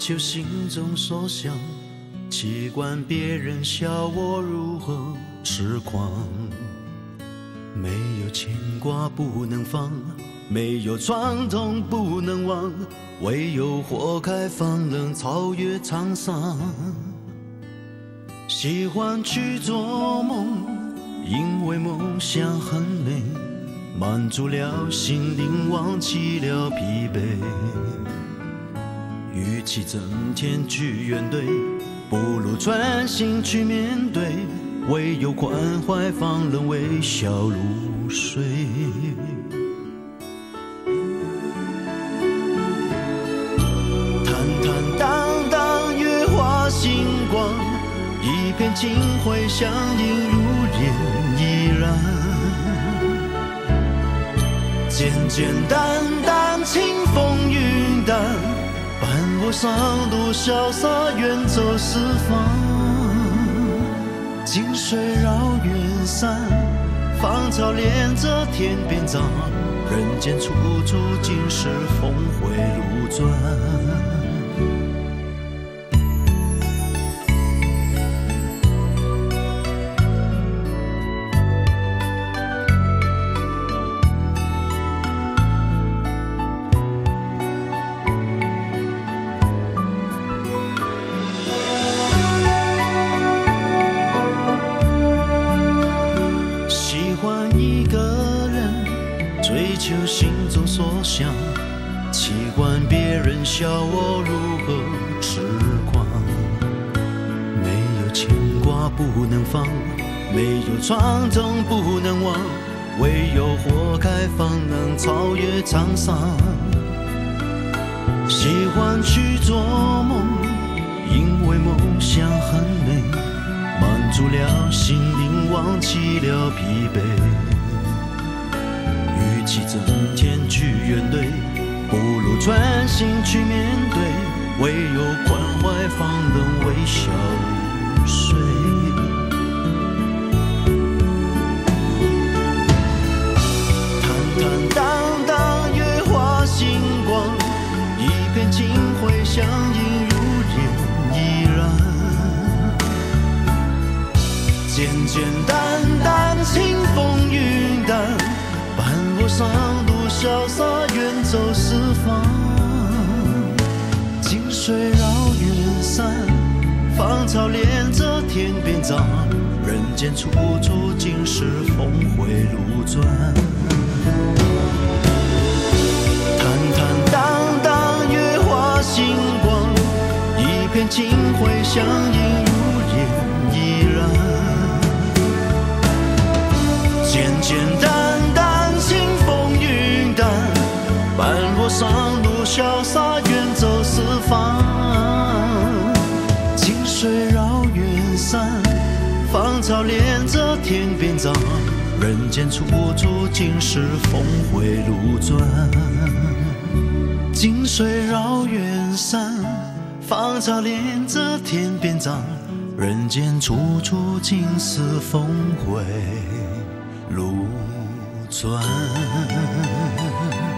求心中所想，岂管别人笑我如何痴狂。没有牵挂不能放，没有创痛不能忘，唯有活开方能超越沧桑。喜欢去做梦，因为梦想很美，满足了心灵，忘记了疲惫。与其整天去怨怼，不如专心去面对，唯有关怀方能微笑入睡。坦坦荡荡月华星光，一片清辉相映如烟依然。简简单单清风云淡，伴我上路潇洒远走四方。近水绕远山，芳草连着天边长，人间处处尽是峰回路转。追求心中所想，岂管别人笑我如何痴狂。没有牵挂不能放，没有创痛不能忘，唯有活开方能超越沧桑。喜欢去做梦，因为梦想很美，满足了心灵，忘记了疲惫。与其整天去怨怼，不如专心去面对，唯有关怀方能微笑入睡。坦坦荡荡月华星光，一片清辉相映如烟依然。简简单单清风云淡，伴我上路潇洒远走四方。近水绕远山，芳草连着天边长，人间处处尽是峰回路转。坦坦荡荡月华星光，一片清辉相映如烟依然。简简单单清风云淡，伴我上路潇洒远走四方。近水绕远山，芳草连着天边长，人间处处尽是峰回路转。近水绕远山，芳草连着天边长，人间处处尽是峰回路转。